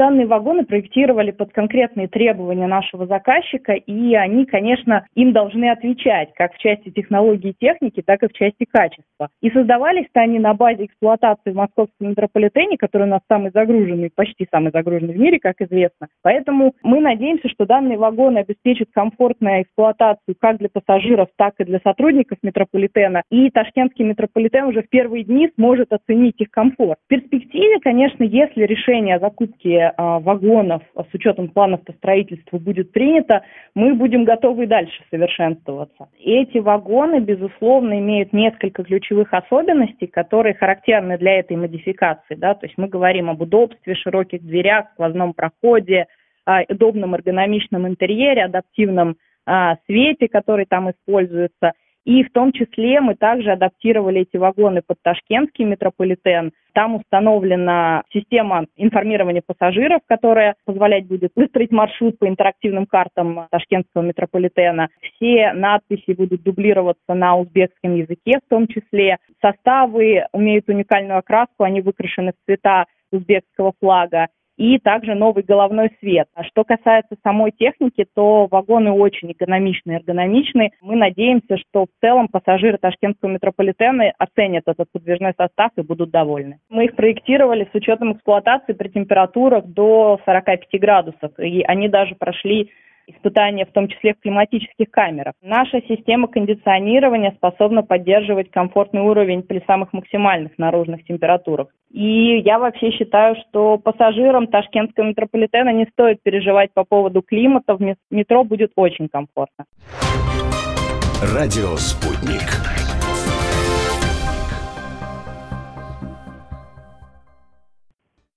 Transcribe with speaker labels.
Speaker 1: данные вагоны проектировали под конкретные требования нашего заказчика, и они, конечно, им должны отвечать как в части технологии и техники, так и в части качества. И создавались-то они на базе эксплуатации в московском метрополитене, который у нас самый загруженный, почти самый загруженный в мире, как известно. Поэтому мы надеемся, что данные вагоны обеспечат комфортную эксплуатацию как для пассажиров, так и для сотрудников метрополитена. И ташкентский метрополитен уже в первые дни сможет оценить их комфорт. В перспективе, конечно, если решение о закупке вагонов с учетом планов по строительству будет принято, мы будем готовы и дальше совершенствоваться. Эти вагоны, безусловно, имеют несколько ключевых особенностей, которые характерны для этой модификации. Да? То есть мы говорим об удобстве, широких дверях, сквозном проходе, удобном эргономичном интерьере, адаптивном свете, который там используется. И в том числе мы также адаптировали эти вагоны под ташкентский метрополитен. Там установлена система информирования пассажиров, которая позволять будет выстроить маршрут по интерактивным картам ташкентского метрополитена. Все надписи будут дублироваться на узбекском языке в том числе. Составы имеют уникальную окраску, они выкрашены в цвета узбекского флага. И также новый головной свет. А что касается самой техники, то вагоны очень эргономичны. Мы надеемся, что в целом пассажиры ташкентского метрополитена оценят этот подвижной состав и будут довольны. Мы их проектировали с учетом эксплуатации при температурах до 45 градусов. И они даже прошли испытания, в том числе в климатических камерах. Наша система кондиционирования способна поддерживать комфортный уровень при самых максимальных наружных температурах. И я вообще считаю, что пассажирам ташкентского метрополитена не стоит переживать по поводу климата. В метро будет очень комфортно.
Speaker 2: Радио «Спутник».